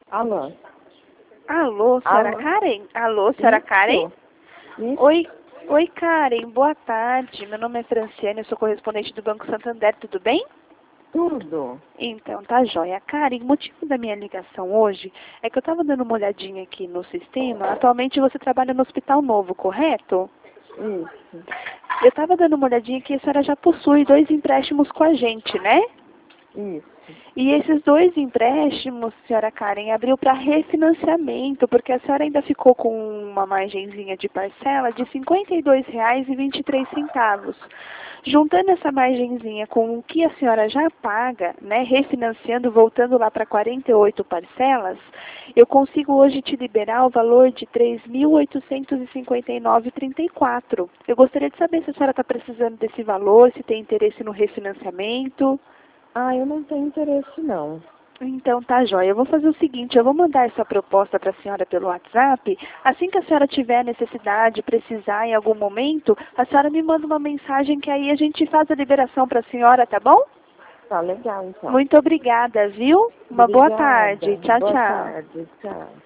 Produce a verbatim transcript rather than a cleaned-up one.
Alô? Alô, senhora Alô? Karen? Alô, senhora Isso. Karen? Isso. Oi, oi Karen, boa tarde. Meu nome é Franciane, eu sou correspondente do Banco Santander, tudo bem? Tudo. Então, tá joia. Karen, o motivo da minha ligação hoje é que eu estava dando uma olhadinha aqui no sistema. Atualmente você trabalha no Hospital Novo, correto? Isso. Eu estava dando uma olhadinha que a senhora já possui dois empréstimos com a gente, né? Isso. E esses dois empréstimos, senhora Karen, abriu para refinanciamento, porque a senhora ainda ficou com uma margenzinha de parcela de cinquenta e dois reais e vinte e três centavos. Juntando essa margenzinha com o que a senhora já paga, né, refinanciando, voltando lá para quarenta e oito parcelas, eu consigo hoje te liberar o valor de três mil oitocentos e cinquenta e nove reais e trinta e quatro centavos. Eu gostaria de saber se a senhora está precisando desse valor, se tem interesse no refinanciamento. Ah, eu não tenho interesse, não. Então tá jóia. Eu vou fazer o seguinte, eu vou mandar essa proposta para a senhora pelo WhatsApp. Assim que a senhora tiver necessidade, precisar em algum momento, a senhora me manda uma mensagem que aí a gente faz a liberação para a senhora, tá bom? Tá legal, então. Muito obrigada, viu? Uma boa Obrigada. tarde. Tchau, Boa tchau. tarde. Tchau.